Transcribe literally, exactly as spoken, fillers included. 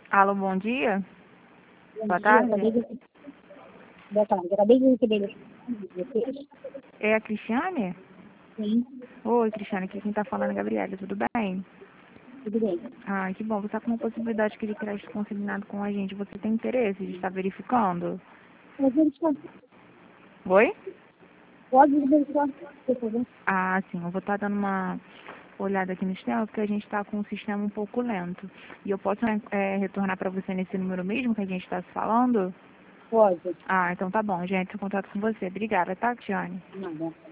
Alô, bom dia. Bom Boa dia, tarde. acabei de... Boa tarde, acabei de receber vocês. É a Cristiane? Sim, Oi, Cristiane, aqui quem tá falando é a Gabriela, tudo bem? tudo bem. Ah, que bom. Você tá com uma possibilidade de crédito consignado com a gente. Você tem interesse de estar verificando? Pode verificar, Oi? pode verificar, por favor. Ah, sim. Eu vou estar dando uma olhada aqui no sistema, porque a gente está com um sistema um pouco lento. E eu posso é, retornar para você nesse número mesmo que a gente está se falando? Pode. Ah, então tá bom, gente. Eu contato com você. Obrigada, tá, Cristiane? Nada.